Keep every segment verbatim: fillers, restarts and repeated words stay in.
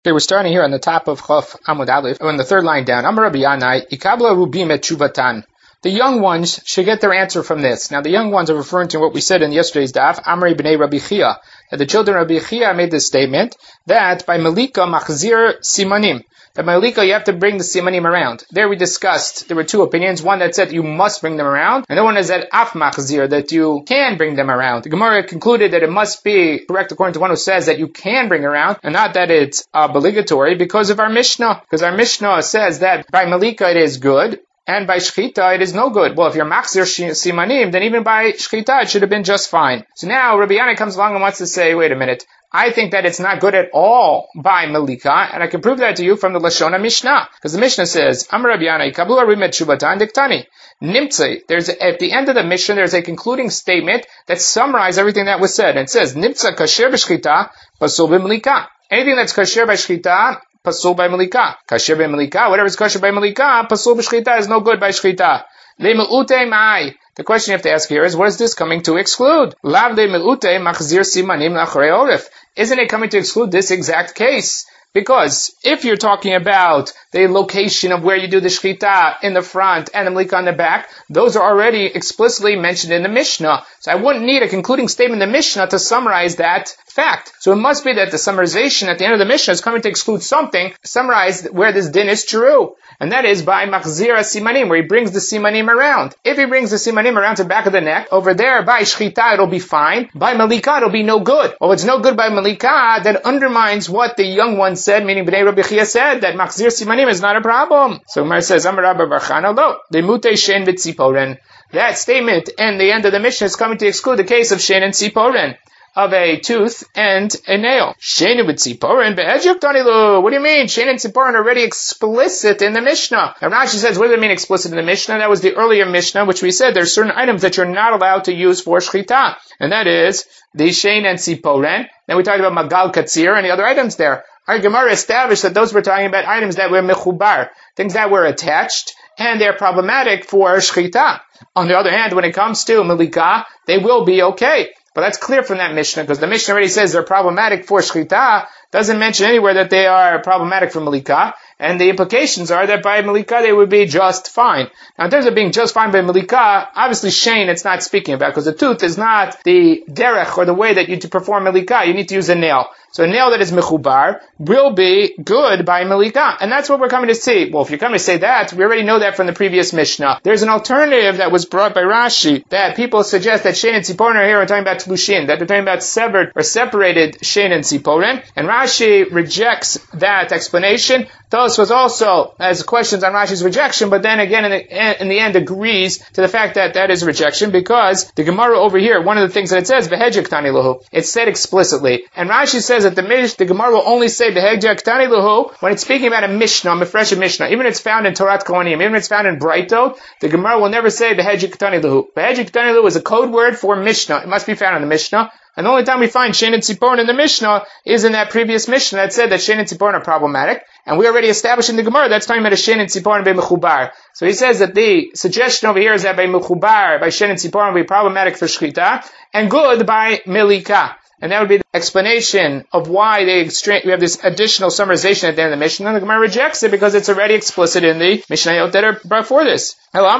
Okay, we're starting here on the top of Chof Amud Aleph, on the third line down. Amar Rabbi Yanai, Ikabla Rubim et Chuvatan. The young ones should get their answer from this. Now, the young ones are referring to what we said in yesterday's daf, Amrei b'nei Rabbi Chia, that the children of Rabbi Chia made this statement, that by Malika machzir simanim, that by Malika you have to bring the simanim around. There we discussed, there were two opinions, one that said you must bring them around, and the one is that af machzir, that you can bring them around. The Gemara concluded that it must be correct according to one who says that you can bring around, and not that it's obligatory, because of our Mishnah. Because our Mishnah says that by Malika it is good, and by Shechita it is no good. Well, if you're Machzir Simanim, then even by Shechita it should have been just fine. So now Rabbi Yanai comes along and wants to say, wait a minute, I think that it's not good at all by Malika, and I can prove that to you from the Lashon Mishnah. Because the Mishnah says, Am Rabbi Yanai, Kablu Arim et Shuvatan Diktani. Nimtzei, there's a, at the end of the Mishnah, there's a concluding statement that summarizes everything that was said. And it says, Nimtza kasher b'shchita, pasul b'malika. Anything that's kasher by Shechita, pasul by Malika. Kasher by Malika, whatever is kasher by Malika, pasul b'shchita is no good by Shechita. Le'me'ute mai. The question you have to ask here is, what is this coming to exclude? Lav le'me'ute machzir simanim la'achrei orif. Isn't it coming to exclude this exact case? Because if you're talking about the location of where you do the shechita in the front and the malika on the back, those are already explicitly mentioned in the Mishnah. So I wouldn't need a concluding statement in the Mishnah to summarize that fact. So it must be that the summarization at the end of the Mishnah is coming to exclude something, summarize where this din is true. And that is by machzir simanim, where he brings the simanim around. If he brings the simanim around to the back of the neck, over there by shechita it'll be fine. By malika it'll be no good. Well, it's no good by malika, that undermines what the young one said, meaning Bnei Rabbi Chia said, that machzir simanim is not a problem. So Gemara says, Amar Rabba bar Chana, lo, demute shein v'tziporen. That statement and the end of the Mishnah is coming to exclude the case of shein and tziporen, of a tooth and a nail. Shein v'tziporen be'ejuk tanilu. What do you mean? Shein and tziporen are already explicit in the Mishnah. Now Rashi says, what does it mean explicit in the Mishnah? That was the earlier Mishnah, which we said there's certain items that you're not allowed to use for shechita. And that is the shein and tziporen. Then we talked about magal katzir and the other items there. Our Gemara established that those were talking about items that were mechubar, things that were attached, and they're problematic for shechita. On the other hand, when it comes to malika, they will be okay. But that's clear from that Mishnah, because the Mishnah already says they're problematic for shechita, doesn't mention anywhere that they are problematic for malika, and the implications are that by malika they would be just fine. Now in terms of being just fine by malika, obviously shein it's not speaking about, because the tooth is not the derech, or the way that you to perform malika, you need to use a nail. So a nail that is mechubar will be good by malika. And that's what we're coming to see. Well, if you're coming to say that, we already know that from the previous Mishnah. There's an alternative that was brought by Rashi, that people suggest that shein and tziporen are here are talking about tlushin, that they're talking about severed or separated shein and tziporen. And Rashi rejects that explanation. Thos was also has questions on Rashi's rejection, but then again in the, in the end agrees to the fact that that is rejection, because the Gemara over here, one of the things that it says, v'hejek tani lahu, it's said explicitly. And Rashi says that the Mish, the Gemara will only say v'hejek tani lahu when it's speaking about a Mishnah, a fresh Mishnah. Even if it's found in Torat Kohanim, even if it's found in Braito, the Gemara will never say v'hejek tani lahu. V'hejek tani lahu is a code word for Mishnah. It must be found in the Mishnah. And the only time we find shein and tziporen in the Mishnah is in that previous Mishnah that said that shein and tziporen are problematic. And we already established in the Gemara that's talking about a shein and tziporen by mechubar. So he says that the suggestion over here is that by mechubar, by shein and tziporen will be problematic for shechita, and good by melika. And that would be the explanation of why they extra- we have this additional summarization at the end of the Mishnah. And the Gemara rejects it because it's already explicit in the Mishnayot that are brought for this.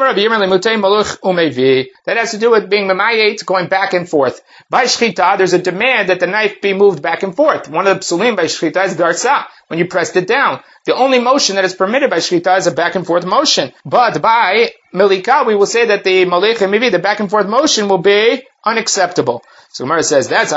That has to do with being memayet, going back and forth. By shechita, there's a demand that the knife be moved back and forth. One of the psulim by shechita is garsa, when you pressed it down. The only motion that is permitted by shechita is a back and forth motion. But by melika, we will say that the molech mevi, the back and forth motion, will be unacceptable. So Gemara says that's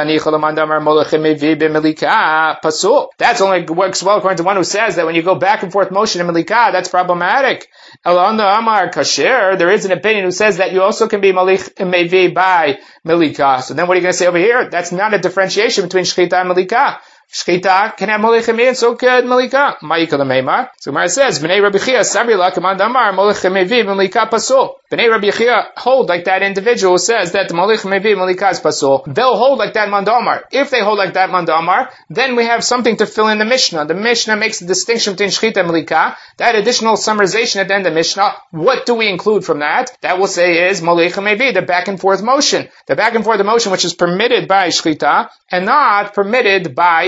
pasul. That's only works well according to one who says that when you go back and forth motion in melika, that's problematic. Amar kasher, there is an opinion who says that you also can be malich mevi by melika. So then what are you going to say over here? That's not a differentiation between shechita and melika. Shechita can have molech mevi and so can melika. Ma'ikal meimar. So Gemara says Bnei Rabbi Chia sabri la command amar molech mevi melika pasul. Bnei Rabbi Chia hold like that individual who says that the molech mevi melika is pasul. They'll hold like that mandamar. If they hold like that mandamar, then we have something to fill in the Mishnah. The Mishnah makes the distinction between shechita and melika. That additional summarization at the end of the Mishnah, what do we include from that? That will say is molech mevi, the back and forth motion. The back and forth motion which is permitted by shechita and not permitted by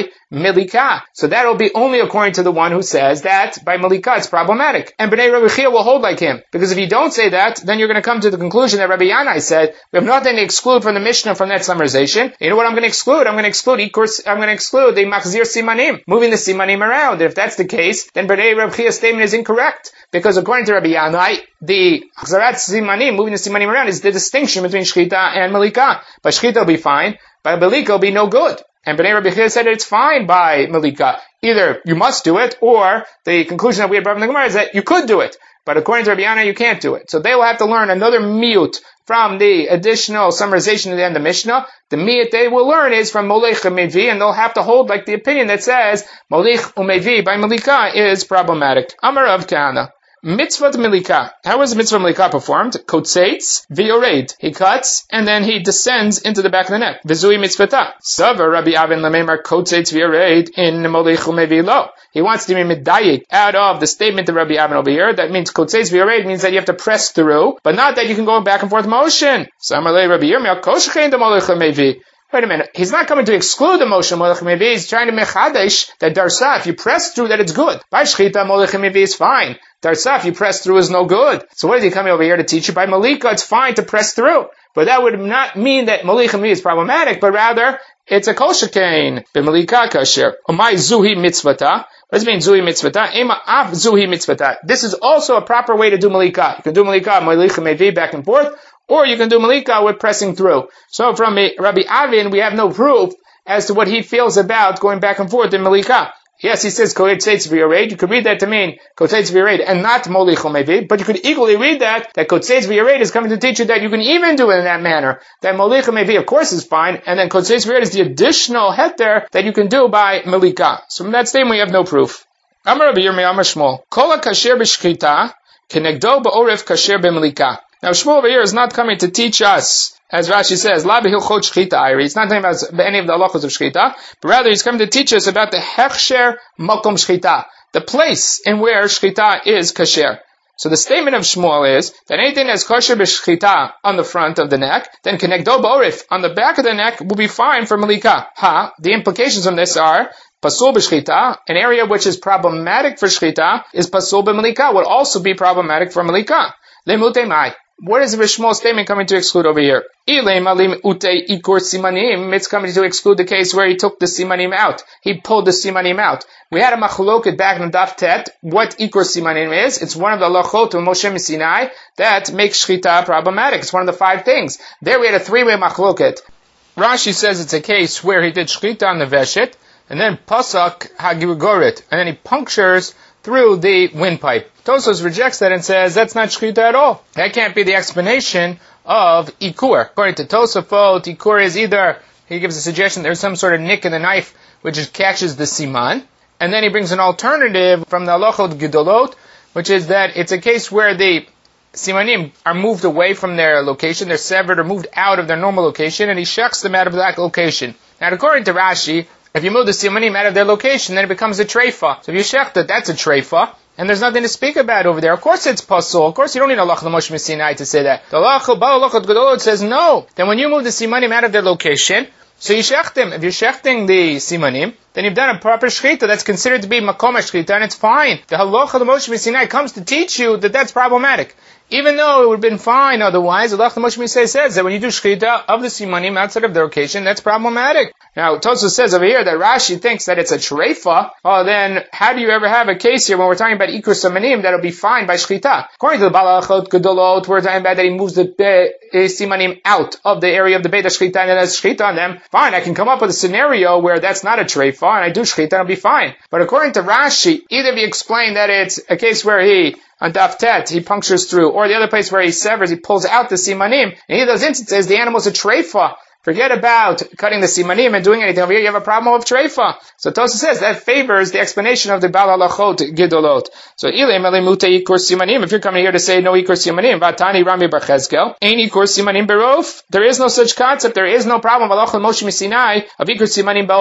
by Milika. So that'll be only according to the one who says that by Milika it's problematic. And Bnei Rabbi Chia will hold like him. Because if you don't say that, then you're going to come to the conclusion that Rabbi Yanai said, we have nothing to exclude from the Mishnah from that summarization. You know what I'm going to exclude? I'm going to exclude Ikur, I'm going to exclude the Machzir Simanim, moving the Simanim around. If that's the case, then Bnei Rabbi Chia's statement is incorrect. Because according to Rabbi Yanai, the Chzarat Simanim, moving the Simanim around, is the distinction between Shchita and Milika. By Shchita will be fine, by Milika will be no good. And Bnei Rabbi Chia said it's fine by Milika. Either you must do it, or the conclusion that we had brought from the Gemara is that you could do it. But according to Rabbi Yana, you can't do it. So they will have to learn another miyut from the additional summarization at the end of Mishnah. The miyut they will learn is from Molech Umevi, and they'll have to hold like the opinion that says Molech Umevi by Milika is problematic. Amar Rav Kahana. Mitzvah Milika. How is mitzvah Milika performed? Kotzeitz v'yored. He cuts and then he descends into the back of the neck. V'zui mitzvata. Sava Rabbi Avin lamemar kotzeitz v'yored in molech umevi lo. He wants to be medayik out of the statement of Rabbi Avin over here. That means kotzeitz v'yored means that you have to press through, but not that you can go back and forth motion. Samarle Rabbi Yirmiyah koshchein de molech umevi. Wait a minute. He's not coming to exclude the motion molech umevi. He's trying to mechadesh that darsa, if you press through, that it's good. By shchita molech umevi is fine. Darsa, if you press through, is no good. So what is he coming over here to teach you? By Malika, it's fine to press through. But that would not mean that Malika is problematic, but rather, it's a kol shekain. By Malika kasher. Umay zuhi mitzvata. What does it mean, zuhi mitzvata? Ema af zuhi mitzvata. This is also a proper way to do Malika. You can do Malika, Malika mevi, back and forth, or you can do Malika with pressing through. So from Rabbi Avin, we have no proof as to what he feels about going back and forth in Malika. Yes, he says kotzeitz v'yored. You could read that to mean kotzeitz v'yored and not molech umevi, but you could equally read that that kotzeitz v'yored is coming to teach you that you can even do it in that manner. That molech umevi, of course, is fine, and then kotzeitz v'yored is the additional heter that you can do by melika. So from that statement, we have no proof. Amar Rabbi Yirmiyah Amar Shmuel, kol kasher b'shchita kenegdo ba'oref kasher b'melika. Now Shmuel over here is not coming to teach us, as Rashi says, La b'hilchot shchita ayri. He's not talking about any of the halachos of shchita, but rather he's coming to teach us about the hechsher makom shchita, the place in where shchita is kasher. So the statement of Shmuel is that anything that's kosher b'shchita on the front of the neck, then kenegdo ba'orif on the back of the neck will be fine for malika. Ha, the implications from this are pasul b'shchita, an area which is problematic for shchita, is pasul b'malika, would also be problematic for malika. Lemute mai. What is the Shmuel statement coming to exclude over here? It's coming to exclude the case where he took the simanim out. He pulled the simanim out. We had a machloket back in Daf Tet. What ikur simanim is? It's one of the halachot of Moshe Sinai that makes shchita problematic. It's one of the five things. There we had a three-way machloket. Rashi says it's a case where he did shchita on the veshet, and then pasak hagirgorit, and then he punctures through the windpipe. Tosfos rejects that and says that's not shchita at all. That can't be the explanation of ikur. According to Tosafot, ikur is either, he gives a suggestion, there's some sort of nick in the knife which is, catches the siman, and then he brings an alternative from the halachot gedolot, which is that it's a case where the simanim are moved away from their location, they're severed or moved out of their normal location, and he shucks them out of that location. Now according to Rashi, if you move the simanim out of their location, then it becomes a treifa. So if you shech that, that's a treifa, and there's nothing to speak about over there. Of course it's pasul. Of course you don't need halach l'Moshe Sinai to say that. The halach ba'alachot gedolot says no. Then when you move the simanim out of their location, so you shech them. If you're shechting the simanim, then you've done a proper shchita that's considered to be makom shchita, and it's fine. The halach l'Moshe Sinai comes to teach you that that's problematic. Even though it would have been fine otherwise, the halach l'Moshe Sinai says that when you do shchita of the simanim outside of their location, that's problematic. Now, Tosfos says over here that Rashi thinks that it's a treifa. Oh, then how do you ever have a case here when we're talking about ikur simanim that'll be fine by shchita? According to the balachot gedolot, we're talking about that he moves the be, simanim out of the area of the beit shchita and then has shchita on them. Fine, I can come up with a scenario where that's not a treifa and I do shchita and it'll be fine. But according to Rashi, either we explain that it's a case where he on Daf Tet, he punctures through, or the other place where he severs, he pulls out the simanim. In either of those instances, the animal's a treifa. Forget about cutting the simanim and doing anything over here. You have a problem of treifa. So Tosfos says that favors the explanation of the Bal Halachot Gedolot. So ilay melimute ikur simanim. If you're coming here to say no ikur simanim, vatani Rami bar Cheskel, ain't ikur simanim berof. There is no such concept. There is no problem of Halach Moshe Sinai of ikur simanim berof.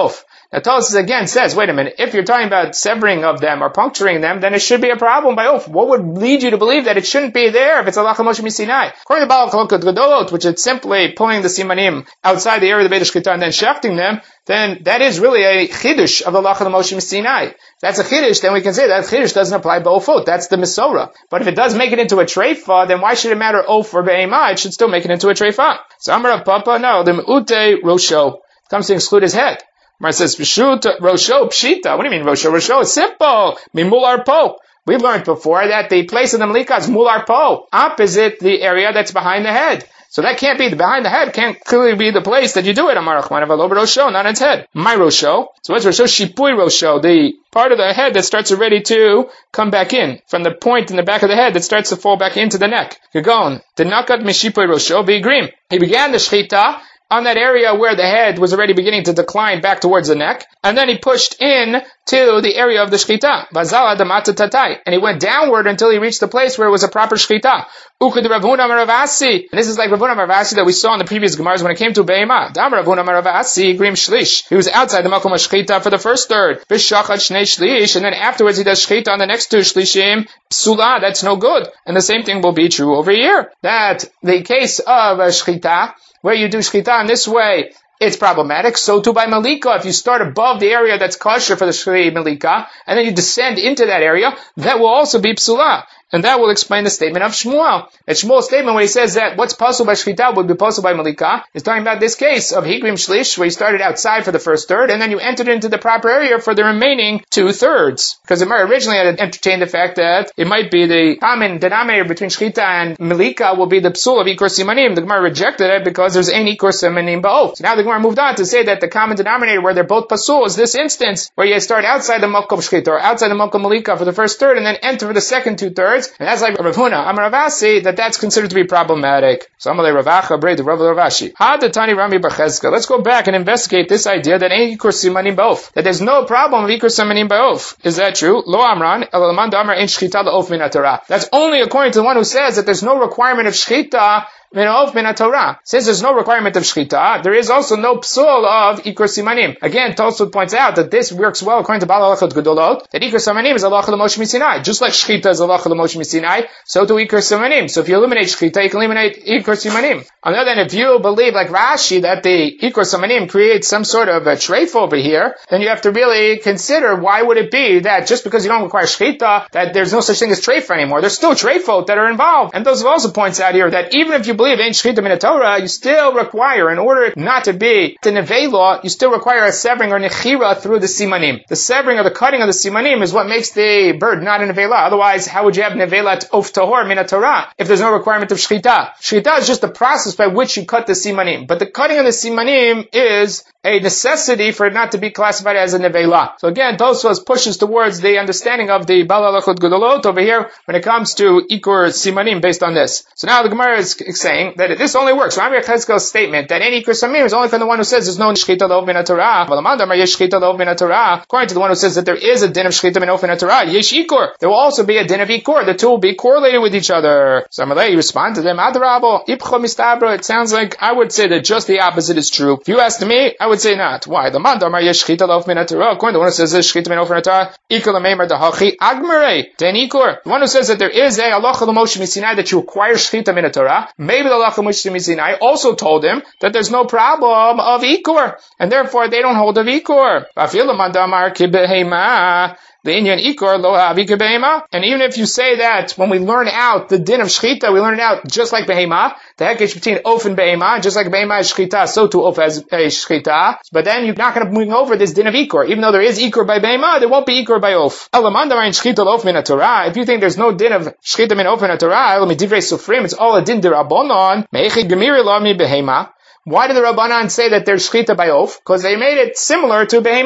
Now Tosfos again says, wait a minute, if you're talking about severing of them or puncturing them, then it should be a problem by oath. What would lead you to believe that it shouldn't be there if it's halacha Moshe Misinai? According to Baal Chalukot Gedolot, which is simply pulling the simanim outside the area of the Beit HaShchita and then shafting them, then that is really a chiddush of the halacha Moshe Misinai. That's a chiddush, then we can say that chiddush doesn't apply by ofot. That's the Mesorah. But if it does make it into a treifa, then why should it matter oaf or be'ema? It should still make it into a treifa. So Amar Rav Papa, no, the me'ute rosho comes to exclude his head. Mar says, Pshut rosho pshita. What do you mean rosho? Rosho is simple. Mimul arpo. We've learned before that the place of the malika is mul arpo, opposite the area that's behind the head. So that can't be, the behind the head can't clearly be the place that you do it. Amar Achman of Alob Rosho, not its head. My Rosho. So what's Rosho? Shipui Rosho, the part of the head that starts already to come back in, from the point in the back of the head that starts to fall back into the neck. Gagon. The nakat mishipui Rosho, be grim. He began the shchita on that area where the head was already beginning to decline back towards the neck, and then he pushed in to the area of the shchita. Vazala damata tatai. And he went downward until he reached the place where it was a proper shchita. Ukud Rav Huna Maravasi. And this is like Rav Huna Maravasi that we saw in the previous Gemaras when it came to Be'ema. Dam Rav Huna Maravasi, Grim Shlish. He was outside the Makom Shchita for the first third. Bishachat Shnei Shlish. And then afterwards he does Shchita on the next two Shlishim. Psula, that's no good. And the same thing will be true over here. That the case of a Shchita, where you do Shchita in this way, it's problematic. So too by Malika, if you start above the area that's kosher for the Shchita Malika, and then you descend into that area, that will also be Psula. And that will explain the statement of Shmuel. At Shmuel's statement when he says that what's possible by Shchita would be possible by Malika, is talking about this case of Higrim Shlish, where you started outside for the first third, and then you entered into the proper area for the remaining two thirds. Because the Gemara originally had entertained the fact that it might be the common denominator between Shchita and Malika will be the psul of Ikur Simanim. The Gemara rejected it because there's an Ikur Simanim Ba'of. So now the Gemara moved on to say that the common denominator where they're both pasul is this instance, where you start outside the Mokom Shchita, or outside the Mokom Malika for the first third, and then enter for the second two thirds. And that's like Rav Huna, Amar Ravasi, that that's considered to be problematic. So Amalei Ravacha, Braid, Rav Ravashi. Hadatani Rami Bachezka. Let's go back and investigate this idea that any Ikur Simanim Ba'of, that there's no problem with Ikur Simanim Ba'of. Is that true? Lo Amran, Elaman Damar Ein Shchita La'of Min HaTorah. That's only according to the one who says that there's no requirement of Shchita Minov min Torah. Since there's no requirement of shchita, there is also no psul of Ikur Simanim. Again, Tosfos points out that this works well according to Baal Halachot Gedolot, that Ikur Simanim is halacha l'Moshe Misinai. Just like shchita is halacha l'Moshe Misinai, so do Ikur Simanim. So if you eliminate shchita, you can eliminate Ikur Simanim. On the other hand, if you believe, like Rashi, that the Ikur Simanim creates some sort of a treif over here, then you have to really consider why would it be that just because you don't require shchita, that there's no such thing as treif anymore. There's still treifot that are involved. And Tosfos also points out here that even if you believe ain't shchita min Torah, you still require, in order not to be the nevei law, you still require a severing or nechira through the simanim. The severing or the cutting of the simanim is what makes the bird not a nevei law. Otherwise, how would you have neveilat of tahor min Torah if there's no requirement of shchita? Shchita is just the process by which you cut the simanim, but the cutting of the simanim is a necessity for it not to be classified as a neveilah. So again, Tosfos pushes towards the understanding of the Baal Halachot Gedolot over here when it comes to Ikur Simanim based on this. So now the Gemara is saying that this only works. Rami Yechezkel's statement that any Ikur Simanim is only from the one who says there's no Shchita L'ov Min HaTorah. Shchita L'ov Min HaTorah. According to the one who says that there is a din of Shchita Min HaTorah, Yesh Ikur. There will also be a din of Ikur. The two will be correlated with each other. So Amalei respond to them, Adrabo, Ipcho Mistabro. It sounds like I would say that just the opposite is true. If you asked me, I would say not. Why? The man damar yesh shchita l'of min HaTorah. According to the one who says there's shchita min min HaTorah, ikol l'meimer dahachi agmerei den ikur. The one who says that there is a halacha l'Moshe Misinai that you require shchita min HaTorah, maybe the halacha l'Moshe Misinai also told him that there's no problem of ikur, and therefore they don't hold of ikur. V'afil l'man damar ki behema. The Inyan Ikur lo ha'avi kebehema. And even if you say that when we learn out the din of shchita, we learn it out just like behema, the hekesh between oaf and behema, just like behema is shchita, so too oaf as a shchita. But then you're not going to bring over this din of Ikur. Even though there is Ikur by behema, there won't be Ikur by oaf. Elamandar in shchita lo oaf min HaTorah. If you think there's no din of shchita min oaf min HaTorah, el midivrei sufrim, it's all a din derabonon, me'echid gemiri lo mi behema. Why did the Rabbanan say that there's shchita by oaf? Because they made it similar to behema.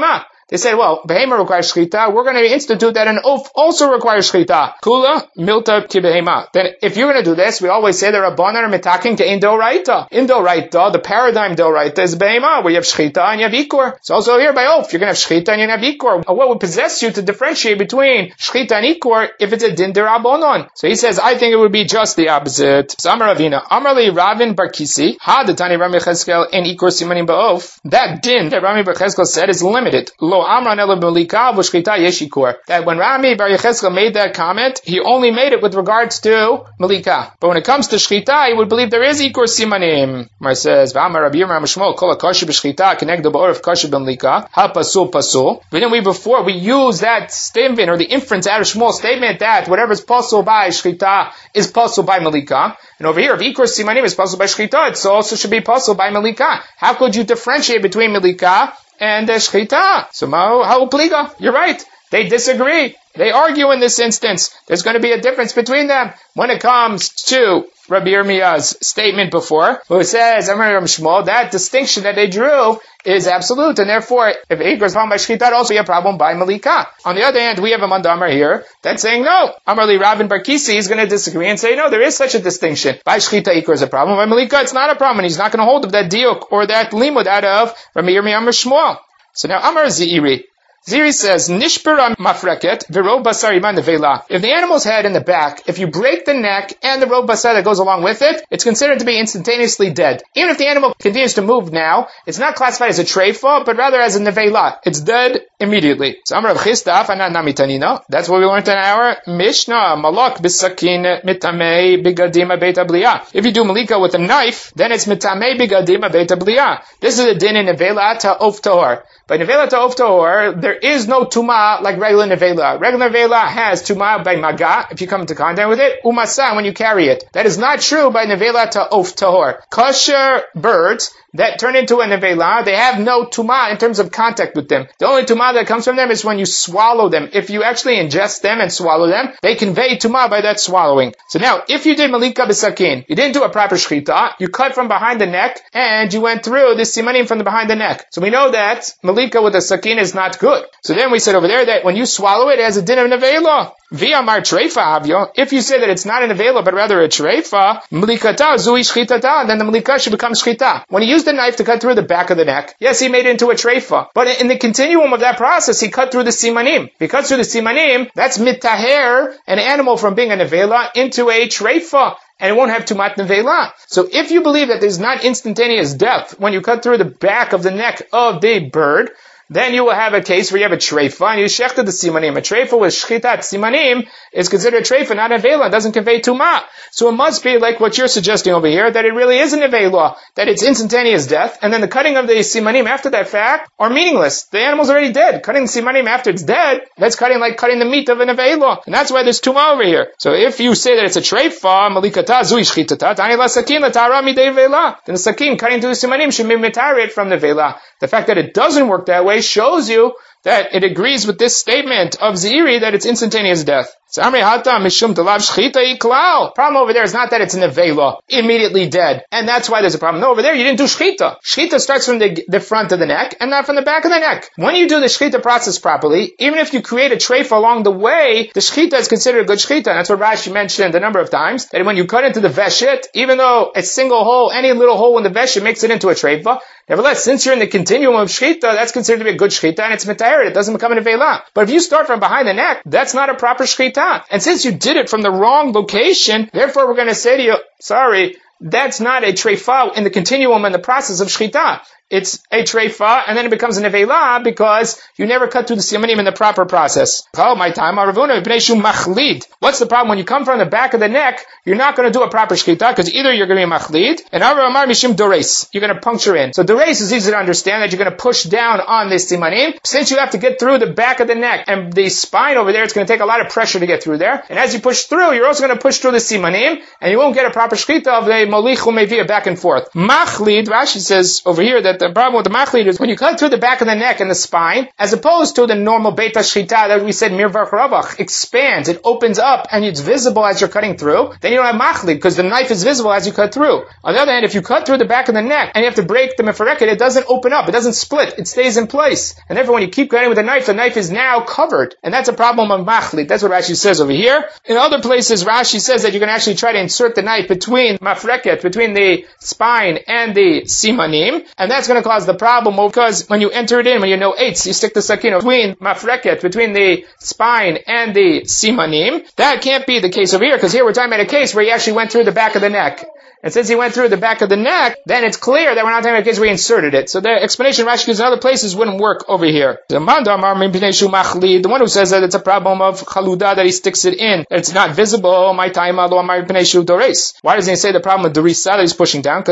They said, well, behema requires shchita. We're going to institute that an oaf also requires shchita. Kula milta ki behema. Then if you're going to do this, we always say the Rabbanan are mitaking to indoraita. Indoraita, the paradigm doraita is behema, where you have shchita and you have ikor. So also here by oaf, you're going to have shchita and you have ikor. What would possess you to differentiate between shchita and ikor if it's a din derabanan? So he says, I think it would be just the opposite. So Amar Ravina, Amar li Ravin bar Kisi, ha detani Rami Cheskel en ikor simanim ba'of. That din that Rami bar Cheskel said is limited. Lo amran ela b'lika v'shchita yesh ikor. That when Rami bar Cheskel made that comment, he only made it with regards to malika. But when it comes to shchita, he would believe there is ikor simanim. Mar says, V'amar Rabbi Yirmiyah Shmuel kol hakasher b'shchita kenegdo ba'oref kasher b'malika ha pasul pasul. But then we before we use that statement or the inference out of Shmuel's statement that whatever is pasul by shchita is pasul by malika. And over here, if ikor simanim is pasul by shchita, it also should be pasul by malika. How could you differentiate between malika and uh, shchita? So how pliga? You're right. They disagree. They argue in this instance. There's going to be a difference between them when it comes to Rabbi Yirmiyah's statement before, who says, Amar Ram Shmuel, that distinction that they drew is absolute, and therefore, if ikor is found by shchita, it also be a problem by malika. On the other hand, we have a mandamar here that's saying no. Amar li Ravin bar Kisi is going to disagree and say no, there is such a distinction. By shchita, ikor is a problem. By malika, it's not a problem, and he's not going to hold of that diuk or that limud out of Rabbi Yirmiyah Amar Shmuel. So now Amar Zeiri. Ziri says, Nishbara mafreket v'ro basar iman nevela. If the animal's head in the back, if you break the neck and the ro basar that goes along with it, it's considered to be instantaneously dead. Even if the animal continues to move now, it's not classified as a treifa, but rather as a nevela. It's dead immediately. So Amar Rav Chisda, Anan namitanina. That's what we learned in our Mishnah. Malak bisakin mitamei bigadima beit abliya. If you do malika with a knife, then it's mitamei bigadima beit abliya. This is a din in nevela ta of tahor. By nevela to of tahor, there is no tuma like regular nevela. Regular nevela has tuma by maga, if you come into contact with it, umasa when you carry it. That is not true by nevela to of tahor. Kosher birds that turn into a nevela, they have no tuma in terms of contact with them. The only tuma that comes from them is when you swallow them. If you actually ingest them and swallow them, they convey tuma by that swallowing. So now, if you did malika b'sakin, you didn't do a proper shchita, you cut from behind the neck, and you went through the simanim from the behind the neck. So we know that malika with a sakin is not good. So then we said over there that when you swallow it, it has a din of nevela. Via mar treifa avyo, if you say that it's not an nevela, but rather a treifa, malikata zui shchitata, then the malika should become shchita. When he used the knife to cut through the back of the neck, yes, he made it into a treifa. But in the continuum of that process, he cut through the simanim. He cut through the simanim, that's mitaher, an animal from being a nevela, into a treifa. And it won't have tumat nevela. So if you believe that there's not instantaneous death when you cut through the back of the neck of the bird, then you will have a case where you have a treifa, and you shechted the simanim. A treifa with shchitat simanim is considered a treifa, not a nevela. It doesn't convey tumah. So it must be like what you're suggesting over here, that it really is a nevela, that it's instantaneous death, and then the cutting of the simanim after that fact are meaningless. The animal's already dead. Cutting the simanim after it's dead, that's cutting like cutting the meat of a nevela. And that's why there's tumah over here. So if you say that it's a treifa, malikata zui shchitata, tani la sakin la tara midei vela, then the sakin cutting through the simanim should be mitarit from nevela. The fact that it doesn't work that way shows you that it agrees with this statement of Zeiri that it's instantaneous death. Problem over there is not that it's a nevela, immediately dead. And that's why there's a problem. No, over there you didn't do shchita. Shchita starts from the, the front of the neck and not from the back of the neck. When you do the shchita process properly, even if you create a treifa along the way, the shchita is considered a good shchita. And that's what Rashi mentioned a number of times, that when you cut into the veshet, even though a single hole, any little hole in the veshet makes it into a treifa, nevertheless, since you're in the continuum of shchita, that's considered to be a good shchita, and it's mitayer, it doesn't become a nevela. But if you start from behind the neck, that's not a proper shchita. And since you did it from the wrong location, therefore we're going to say to you, sorry, that's not a treifa in the continuum and the process of shchita. It's a treifa, and then it becomes a nevela because you never cut through the simanim in the proper process. Oh, my time, what's the problem? When you come from the back of the neck, you're not going to do a proper shchita, because either you're going to be machlid, and Amar mishim dores, you're going to puncture in. So dores is easy to understand, that you're going to push down on the simanim. Since you have to get through the back of the neck, and the spine over there, it's going to take a lot of pressure to get through there. And as you push through, you're also going to push through the simanim, and you won't get a proper shchita of the molich umevia back and forth. Machlid, Rashi says over here that the problem with the machlid is when you cut through the back of the neck and the spine, as opposed to the normal beit hashchita that we said mirvach ravach, expands, it opens up, and it's visible as you're cutting through, then you don't have machlid, because the knife is visible as you cut through. On the other hand, if you cut through the back of the neck, and you have to break the mefareket, it doesn't open up, it doesn't split, it stays in place. And therefore when you keep cutting with a knife, the knife is now covered. And that's a problem of machlid. That's what Rashi says over here. In other places, Rashi says that you can actually try to insert the knife between mafreket, between the spine and the simanim, and that's going to cause the problem because when you enter it in, when you know eights, you stick the sakin between mafreket, between the spine and the simanim. That can't be the case over here, because here we're talking about a case where he actually went through the back of the neck. And since he went through the back of the neck, then it's clear that we're not talking about a case where he inserted it. So the explanation Rashi gives in other places wouldn't work over here. The one who says that it's a problem of chaluda, that he sticks it in, that it's not visible, why doesn't he say the problem of derisa, that he's pushing down?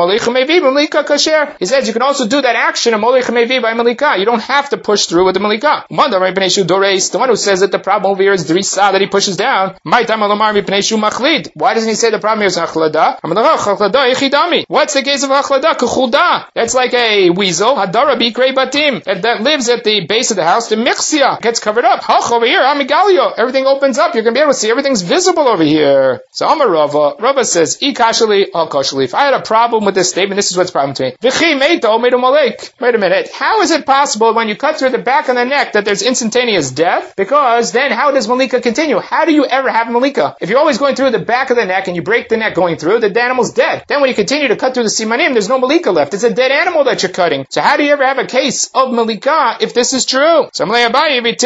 He says you can also do that action of molich mevi by malika. You don't have to push through with the malika. The one who says that the problem over here is derisa, that he pushes down, why doesn't he say the problem here is achlada? What's the case of achlada? Kuchulda. That's like a weasel, hadara bikrei batim, that, that lives at the base of the house. The mixia gets covered up. Hach over here, amigalio. Everything opens up. You're going to be able to see everything's visible over here. So Amar Rava, Rava says, I kashali, al kashali. If I had a problem with this statement, this is what's the problem to me. V'chi meito meito malek. Wait a minute. How is it possible when you cut through the back of the neck that there's instantaneous death? Because then how does malika continue? How do you ever have malika? If you're always going through the back of the neck and you break the neck going through, the animal's dead. Then when you continue to cut through the simanim, there's no malika left. It's a dead animal that you're cutting. So how do you ever have a case of malika if this is true? So why, why don't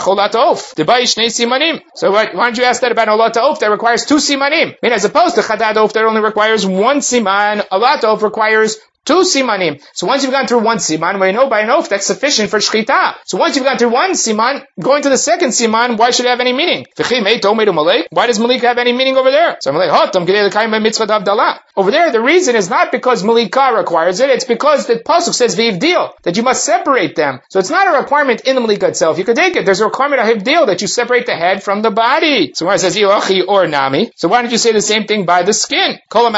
you ask that about olat ha'of that requires two simanim? I mean, as opposed to chadad ha'of that only requires one siman, olat ha'of requires two simanim. So once you've gone through one siman, we know by an oath that's sufficient for shchita. So once you've gone through one siman, going to the second siman, why should it have any meaning? Why does malika have any meaning over there? So over there, the reason is not because malika requires it, it's because the pasuk says v'ivdil, that you must separate them. So it's not a requirement in the malika itself. You can take it. There's a requirement of hivdil, that you separate the head from the body. So when it says ilachi or nami, so why don't you say the same thing by the skin?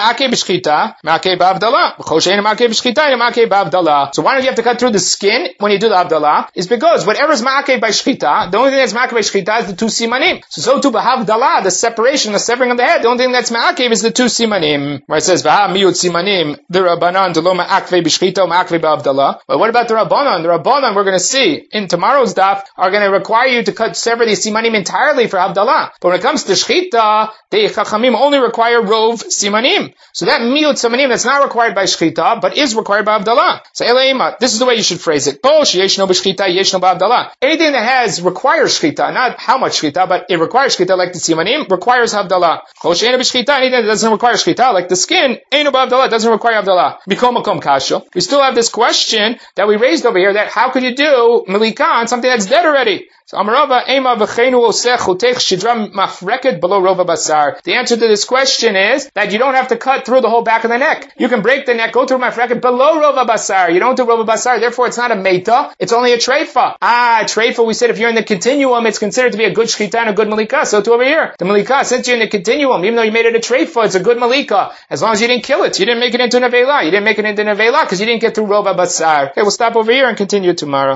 So why don't you have to cut through the skin when you do the abdallah? Is because whatever's ma'akeh by shchita, the only thing that's ma'akeh by shchita is the two simanim. So so too b'havdalah, the separation, the severing of the head, the only thing that's ma'akeh is the two simanim. Where it says v'ha miyut simanim, the rabbanan delo ma'akeh b'shchita ma'akeh b'avdalah. But what about the rabbanan? The rabbanan we're going to see in tomorrow's daf are going to require you to cut sever the simanim entirely for abdallah. But when it comes to shchita, the chachamim only require rov simanim. So that miyut simanim that's not required by shchita, but is required by Abdallah. So Eleima, this is the way you should phrase it. Anything that has requires shchita, not how much shchita, but it requires shchita, like the simanim, requires Abdallah. Anything that doesn't require shchita, like the skin, doesn't require Abdallah. We still have this question that we raised over here, that how could you do malika on something that's dead already? So Amarava Ema v'cheinu osech utech shidra mafreket below rova basar. The answer to this question is that you don't have to cut through the whole back of the neck. You can break the neck, go through mafreket below rova basar. You don't do rova basar, therefore it's not a meita, it's only a treifa. Ah, treifa, we said if you're in the continuum, it's considered to be a good shchita and a good malika. So too over here. The malika, since you're in the continuum, even though you made it a treifa, it's a good malika. As long as you didn't kill it. You didn't make it into nevela. You didn't make it into nevela because you didn't get through rova basar. Okay, we'll stop over here and continue tomorrow.